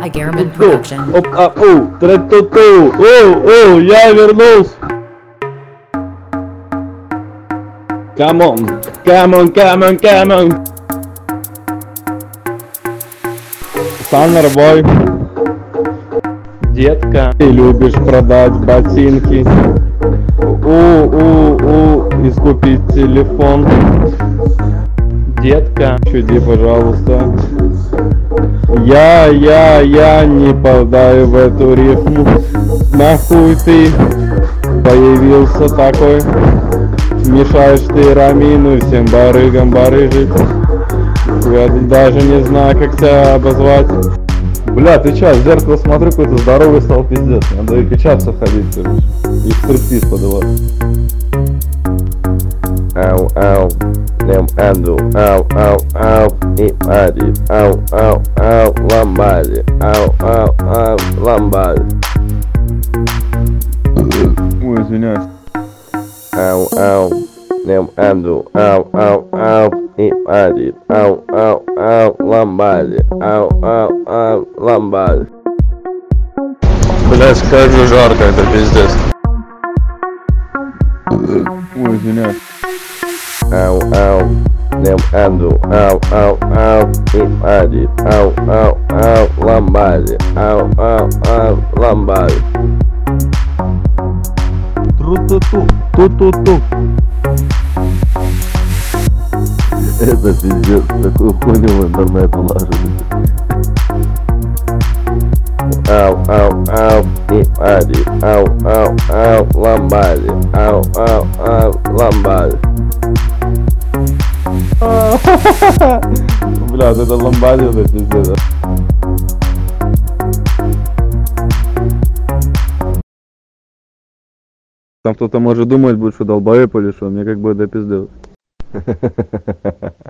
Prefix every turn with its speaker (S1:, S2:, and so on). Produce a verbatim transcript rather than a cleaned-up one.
S1: A Garmin
S2: Ту,
S1: production.
S2: оп, а, у, тра-ту-ту, о, о, я вернулся. Come on, come on, come on, come on. Саннербой. Детка, ты любишь продать ботинки. У, у, у, искупить телефон. Детка, чуди, пожалуйста. Я, я, я не попадаю в эту рифму. Нахуй ты появился такой. Мешаешь ты Рамину всем барыгам барыжить. Я даже не знаю, как тебя обозвать.
S3: Бля, ты чё, в зеркало смотрю, какой-то здоровый стал пиздец. Надо и качаться ходить, короче. И в стриптиз подавать.
S4: Ау, ау, нем энду, ау, ау, ау, и ади, ау, ау, ау, ламбади, ау, ау, ау, ламбади.
S3: Ой, извиняюсь.
S4: Ау, ау, нем энду, ау, ау, ау, и ади, ау, ау, ау, ламбади, ау, ау, ау, ламбади.
S2: Блять, как же жарко, это пиздец.
S3: Ой, извиняюсь.
S4: Ау, ау, нем энду, ау, ау, ау, и ади, ау, ау, ау, ламбади, ау, ау, ау, ламбади.
S3: Тру-ту-ту, ту-ту-ту. Это пиздец, такую хуйню в интернет уложили.
S4: Ау, ау, ау, и ади, ау, ау, ау, ламбади, ау, ау, ау, ламбади.
S3: Бля, вот это ламбади, это пиздец. Там кто-то может думать будет, что долбоеб или что, мне как бы это пиздец.